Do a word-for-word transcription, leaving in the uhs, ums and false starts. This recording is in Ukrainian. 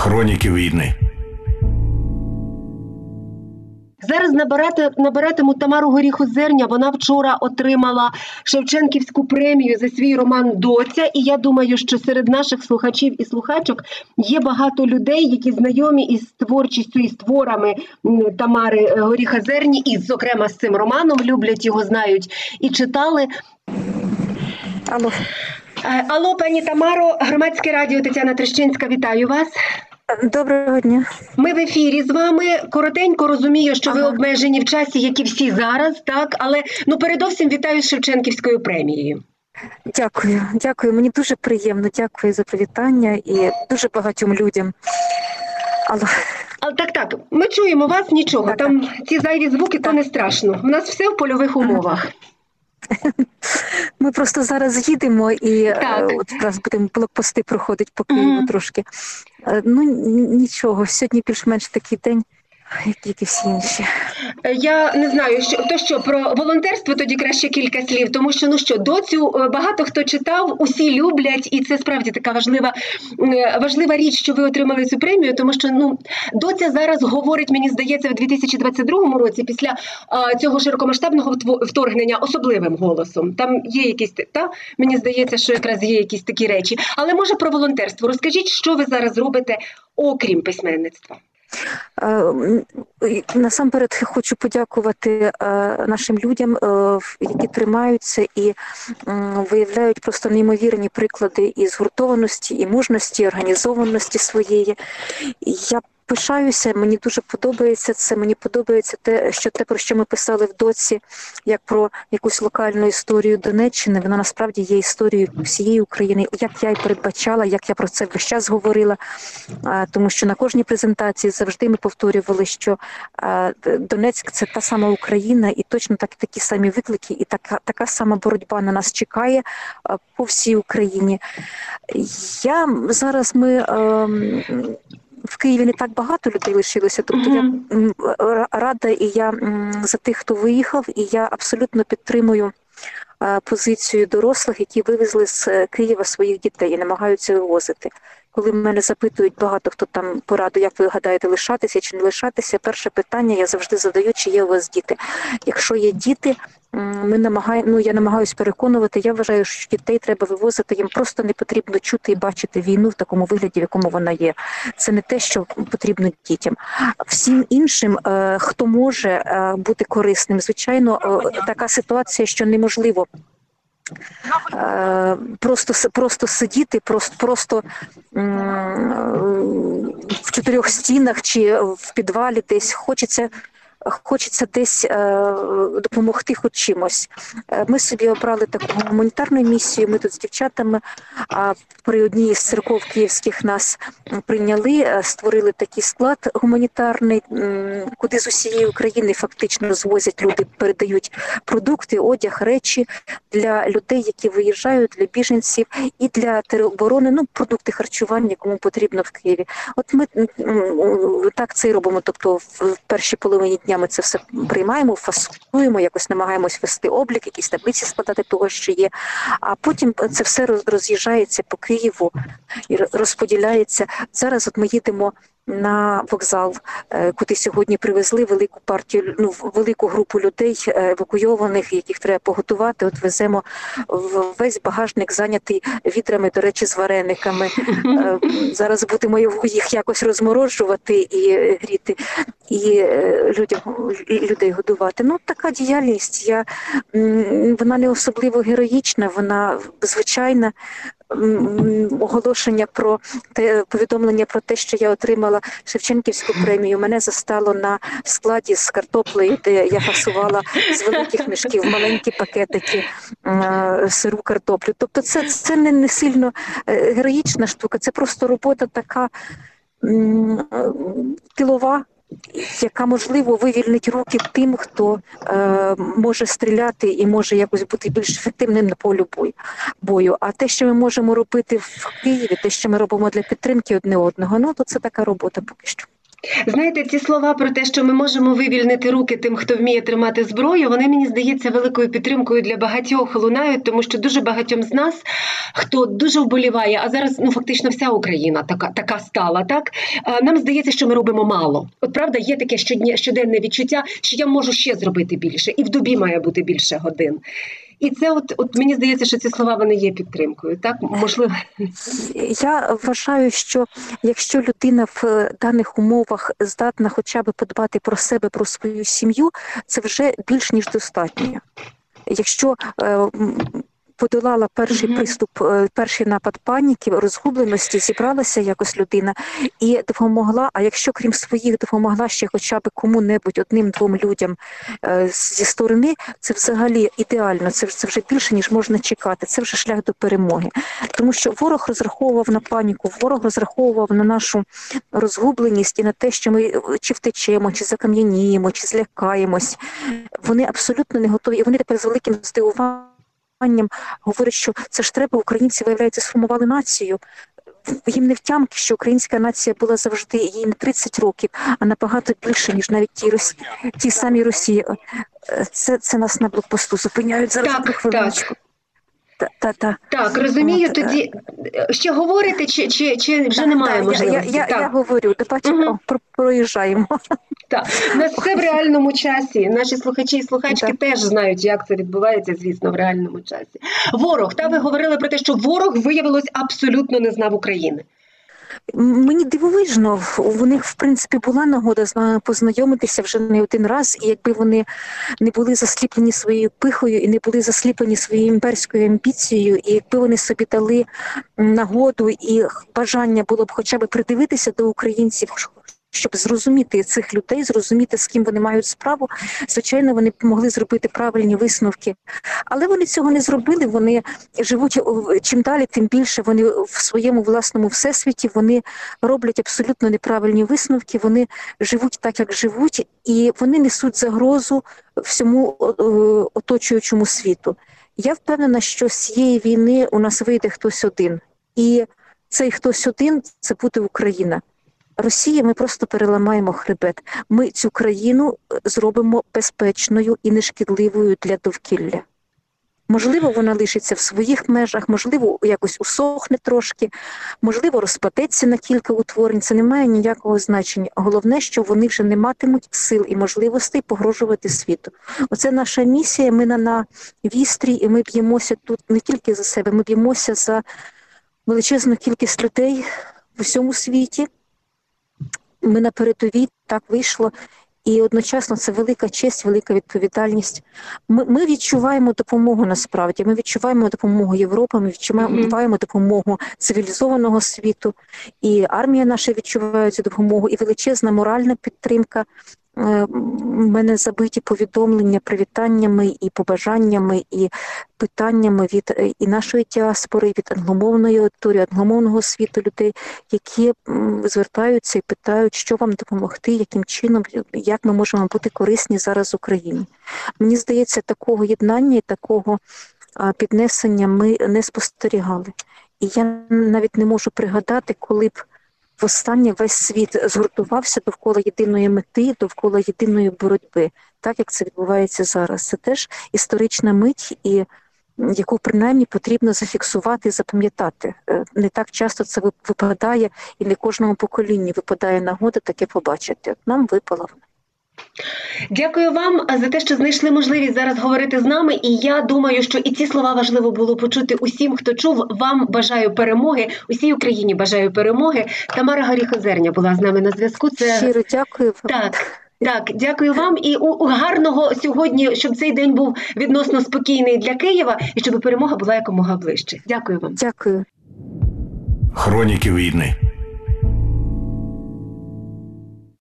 Хроніки війни. Зараз набирати, набиратиму Тамару Горіхозерня. Вона вчора отримала Шевченківську премію за свій роман «Доця». І я думаю, що серед наших слухачів і слухачок є багато людей, які знайомі із творчістю, із творами Тамари Горіхозерні, і, зокрема, з цим романом, люблять його, знають і читали. Алло. Алло, пані Тамаро, Громадське радіо, Тетяна Трещинська, вітаю вас. Доброго дня. Ми в ефірі з вами. Коротенько розумію, що ага. ви обмежені в часі, як і всі зараз, так? Але, ну, передовсім вітаю з Шевченківською премією. Дякую, дякую. Мені дуже приємно. Дякую за привітання і дуже багатьом людям. Алло. А, так, так, ми чуємо вас, нічого. Так, там так. Ці зайві звуки, так. То не страшно. У нас все в польових умовах. Ми просто зараз їдемо і от зараз будемо блокпости проходити по Києву mm-hmm. трошки. Ну, нічого, сьогодні більш-менш такий день, як і всі інші. Я не знаю, що, то що, про волонтерство тоді краще кілька слів, тому що, ну що, «Доцю» багато хто читав, усі люблять, і це справді така важлива, важлива річ, що ви отримали цю премію, тому що, ну, «Доця» зараз говорить, мені здається, в дві тисячі двадцять другому році, після а, цього широкомасштабного вторгнення, особливим голосом. Там є якісь, та? Мені здається, що якраз є якісь такі речі. Але, може, про волонтерство. Розкажіть, що ви зараз робите, окрім письменництва? Насамперед хочу подякувати нашим людям, які тримаються і виявляють просто неймовірні приклади і згуртованості, і мужності, і організованості своєї. Я пишаюся, мені дуже подобається це, мені подобається те, що те, про що ми писали в «Доці», як про якусь локальну історію Донеччини, вона насправді є історією всієї України, як я і передбачала, як я про це весь час говорила, тому що на кожній презентації завжди ми повторювали, що Донецьк – це та сама Україна, і точно так, такі самі виклики, і така, така сама боротьба на нас чекає по всій Україні. Я зараз ми... В Києві не так багато людей лишилося, тобто mm-hmm. я рада і я за тих, хто виїхав, і я абсолютно підтримую позицію дорослих, які вивезли з Києва своїх дітей і намагаються вивозити. Коли мене запитують багато хто там пораду, як ви гадаєте, лишатися чи не лишатися, перше питання я завжди задаю, чи є у вас діти. Якщо є діти, ми намагає, ну, я намагаюся переконувати, я вважаю, що дітей треба вивозити, їм просто не потрібно чути і бачити війну в такому вигляді, в якому вона є. Це не те, що потрібно дітям. Всім іншим, хто може бути корисним, звичайно, така ситуація, що неможливо Просто, просто сидіти, просто, просто в чотирьох стінах чи в підвалі десь хочеться, хочеться десь допомогти хоч чимось. Ми собі обрали таку гуманітарну місію, ми тут з дівчатами при одній з церков київських нас прийняли, створили такий склад гуманітарний, куди з усієї України фактично звозять люди, передають продукти, одяг, речі для людей, які виїжджають, для біженців і для тероборони, ну, продукти харчування, кому потрібно в Києві. От ми так це і робимо, тобто в першій половині дня ми це все приймаємо, фасуємо, якось намагаємось вести облік, якісь таблиці складати того, що є, а потім це все роз'їжджається по Києву і розподіляється. Зараз от ми їдемо на вокзал, куди сьогодні привезли велику партію, ну, велику групу людей евакуйованих, яких треба поготувати. От веземо весь багажник зайнятий відрами, до речі, з варениками. Зараз будемо їх якось розморожувати і гріти, і людям, людей годувати. Ну, така діяльність, я, вона не особливо героїчна, вона звичайна. Оголошення про те, повідомлення про те, що я отримала Шевченківську премію, мене застало на складі з картоплею, де я фасувала з великих мішків маленькі пакетики е, сиру картоплю. Тобто це, це не, не сильно героїчна штука, це просто робота така м, тилова, яка, можливо, вивільнить руки тим, хто е, може стріляти і може якось бути більш ефективним на полі бою. А те, що ми можемо робити в Києві, те, що ми робимо для підтримки одне одного, ну, то це така робота поки що. Знаєте, ці слова про те, що ми можемо вивільнити руки тим, хто вміє тримати зброю, вони, мені здається, великою підтримкою для багатьох лунають, тому що дуже багатьом з нас, хто дуже вболіває, а зараз, ну, фактично вся Україна така, така стала, так? Нам здається, що ми робимо мало. От правда, є таке щодня, щоденне відчуття, що я можу ще зробити більше, і в добі має бути більше годин. І це от, от мені здається, що ці слова, вони є підтримкою, так? Можливо. Я вважаю, що якщо людина в даних умовах здатна хоча б подбати про себе, про свою сім'ю, це вже більш ніж достатньо. Якщо е, подолала перший mm-hmm. приступ, перший напад паніки, розгубленості, зібралася якось людина і допомогла, а якщо крім своїх допомогла ще хоча б кому-небудь, одним-двом людям е, зі сторони, це взагалі ідеально, це, це вже більше, ніж можна чекати, це вже шлях до перемоги. Тому що ворог розраховував на паніку, ворог розраховував на нашу розгубленість і на те, що ми чи втечемо, чи закам'яніємо, чи злякаємось. Вони абсолютно не готові, і вони тепер з великим здивуванням говорять, що це ж треба, українці, виявляється, сформували націю. Їм не втямки, що українська нація була завжди, їй не тридцять років, а набагато більше, ніж навіть ті, Росі... ті самі Росії. Це, це нас на блокпосту зупиняють зараз. Так, хвилиночку. Та, та, та. Так, розумію, От, тоді ще говорите, чи, чи, чи вже немає можливості? Я, я, я говорю, бачимо, угу. про, проїжджаємо. Так, у нас все в реальному часі. Наші слухачі і слухачки так. теж знають, як це відбувається, звісно, в реальному часі. Ворог, та ви говорили про те, що ворог, виявилось, абсолютно не знав України. Мені дивовижно, у них, в принципі, була нагода з нами познайомитися вже не один раз, і якби вони не були засліплені своєю пихою і не були засліплені своєю імперською амбіцією, і якби вони собі дали нагоду і бажання було б хоча б придивитися до українців, щоб зрозуміти цих людей, зрозуміти, з ким вони мають справу, звичайно, вони б могли зробити правильні висновки. Але вони цього не зробили, вони живуть чим далі, тим більше вони в своєму власному всесвіті, вони роблять абсолютно неправильні висновки, вони живуть так, як живуть, і вони несуть загрозу всьому оточуючому світу. Я впевнена, що з цієї війни у нас вийде хтось один. І цей хтось один – це буде Україна. Росії ми просто переламаємо хребет. Ми цю країну зробимо безпечною і нешкідливою для довкілля. Можливо, вона лишиться в своїх межах, можливо, якось усохне трошки, можливо, розпадеться на кілька утворень. Це не має ніякого значення. Головне, що вони вже не матимуть сил і можливостей погрожувати світу. Оце наша місія, ми на, на вістрі, і ми б'ємося тут не тільки за себе, ми б'ємося за величезну кількість людей в усьому світі. Ми на передовій, так вийшло, і одночасно це велика честь, велика відповідальність. Ми, ми відчуваємо допомогу насправді, ми відчуваємо допомогу Європи, ми відчуваємо mm-hmm. допомогу цивілізованого світу, і армія наша відчуває цю допомогу, і величезна моральна підтримка. У мене забиті повідомлення, привітаннями і побажаннями, і питаннями від і нашої діаспори, і від англомовної аудиторії, англомовного світу людей, які звертаються і питають, що вам допомогти, яким чином, як ми можемо бути корисні зараз Україні. Мені здається, такого єднання і такого піднесення ми не спостерігали. І я навіть не можу пригадати, коли б востаннє весь світ згуртувався довкола єдиної мети, довкола єдиної боротьби, так як це відбувається зараз. Це теж історична мить, і яку принаймні потрібно зафіксувати і запам'ятати. Не так часто це випадає, і не кожному поколінню випадає нагода таке побачити. От нам випала вона. Дякую вам за те, що знайшли можливість зараз говорити з нами, і я думаю, що і ці слова важливо було почути усім, хто чув. Вам бажаю перемоги, усій Україні бажаю перемоги. Тамара Горіхозерня була з нами на зв'язку. Це... Щиро дякую вам. Так. Так, дякую вам, і у, у гарного сьогодні, щоб цей день був відносно спокійний для Києва, і щоб перемога була якомога ближче. Дякую вам. Дякую. Хроніки війни.